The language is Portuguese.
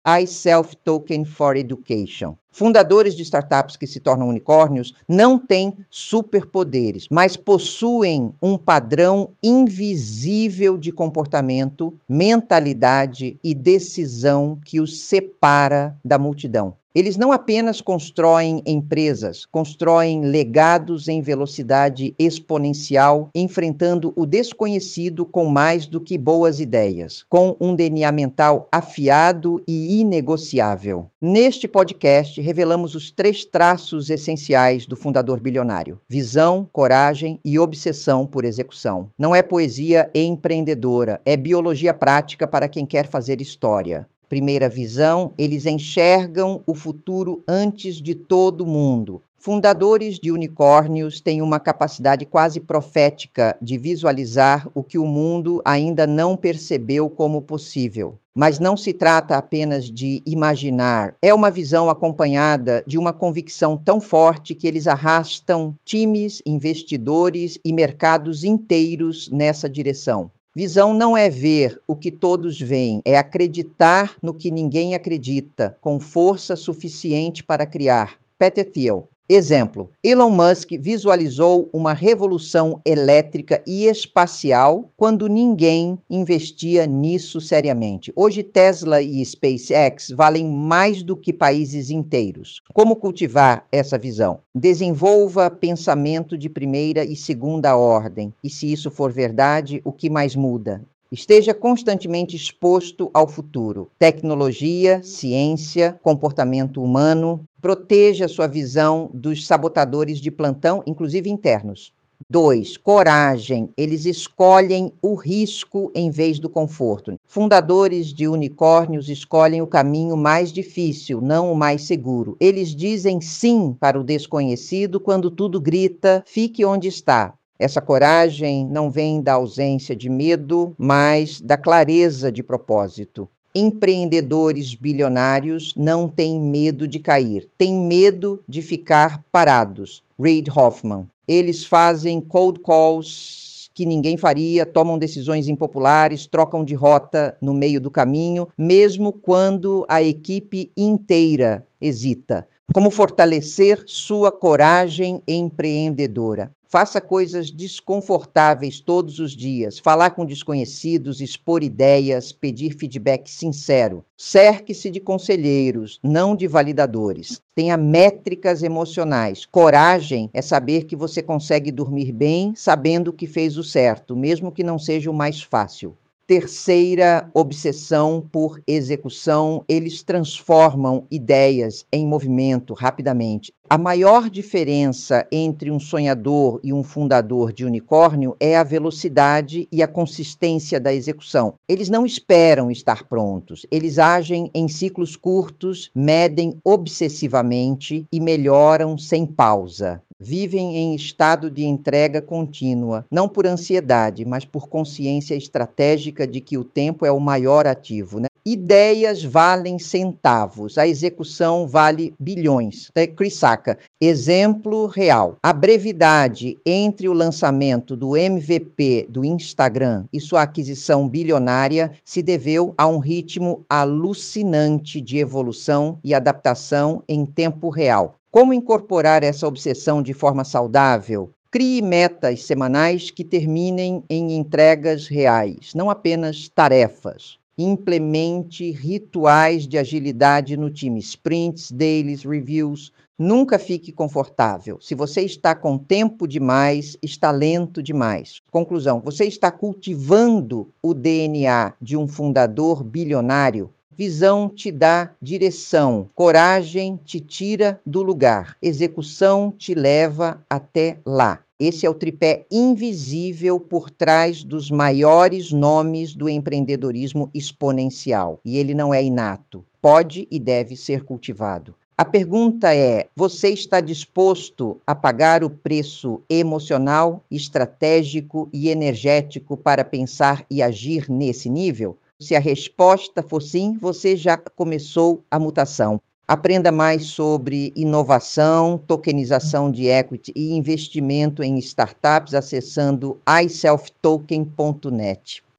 iSelf Token for Education. Fundadores de startups que se tornam unicórnios não têm superpoderes, mas possuem um padrão invisível de comportamento, mentalidade e decisão que os separa da multidão. Eles não apenas constroem empresas, constroem legados em velocidade exponencial, enfrentando o desconhecido com mais do que boas ideias, com um DNA mental afiado e inegociável. Neste podcast, revelamos os 3 traços essenciais do fundador bilionário: visão, coragem e obsessão por execução. Não é poesia empreendedora, é biologia prática para quem quer fazer história. Primeira visão, eles enxergam o futuro antes de todo mundo. Fundadores de unicórnios têm uma capacidade quase profética de visualizar o que o mundo ainda não percebeu como possível. Mas não se trata apenas de imaginar, é uma visão acompanhada de uma convicção tão forte que eles arrastam times, investidores e mercados inteiros nessa direção. Visão não é ver o que todos veem, é acreditar no que ninguém acredita, com força suficiente para criar. Peter Thiel. Exemplo: Elon Musk visualizou uma revolução elétrica e espacial quando ninguém investia nisso seriamente. Hoje, Tesla e SpaceX valem mais do que países inteiros. Como cultivar essa visão? Desenvolva pensamento de primeira e segunda ordem. E se isso for verdade, o que mais muda? Esteja constantemente exposto ao futuro. Tecnologia, ciência, comportamento humano. Proteja sua visão dos sabotadores de plantão, inclusive internos. 2. Coragem. Eles escolhem o risco em vez do conforto. Fundadores de unicórnios escolhem o caminho mais difícil, não o mais seguro. Eles dizem sim para o desconhecido quando tudo grita: fique onde está. Essa coragem não vem da ausência de medo, mas da clareza de propósito. Empreendedores bilionários não têm medo de cair, têm medo de ficar parados. Reid Hoffman. Eles fazem cold calls que ninguém faria, tomam decisões impopulares, trocam de rota no meio do caminho, mesmo quando a equipe inteira hesita. Como fortalecer sua coragem empreendedora? Faça coisas desconfortáveis todos os dias, falar com desconhecidos, expor ideias, pedir feedback sincero. Cerque-se de conselheiros, não de validadores. Tenha métricas emocionais. Coragem é saber que você consegue dormir bem sabendo que fez o certo, mesmo que não seja o mais fácil. Terceira obsessão por execução, eles transformam ideias em movimento rapidamente. A maior diferença entre um sonhador e um fundador de unicórnio é a velocidade e a consistência da execução. Eles não esperam estar prontos, eles agem em ciclos curtos, medem obsessivamente e melhoram sem pausa. Vivem em estado de entrega contínua, não por ansiedade, mas por consciência estratégica de que o tempo é o maior ativo, né? Ideias valem centavos, a execução vale bilhões. Chris Sacca. Exemplo real. A brevidade entre o lançamento do MVP do Instagram e sua aquisição bilionária se deveu a um ritmo alucinante de evolução e adaptação em tempo real. Como incorporar essa obsessão de forma saudável? Crie metas semanais que terminem em entregas reais, não apenas tarefas. Implemente rituais de agilidade no time, sprints, dailies, reviews. Nunca fique confortável. Se você está com tempo demais, está lento demais. Conclusão: você está cultivando o DNA de um fundador bilionário? Visão te dá direção, coragem te tira do lugar, execução te leva até lá. Esse é o tripé invisível por trás dos maiores nomes do empreendedorismo exponencial. E ele não é inato, pode e deve ser cultivado. A pergunta é: você está disposto a pagar o preço emocional, estratégico e energético para pensar e agir nesse nível? Se a resposta for sim, você já começou a mutação. Aprenda mais sobre inovação, tokenização de equity e investimento em startups acessando iselftoken.net.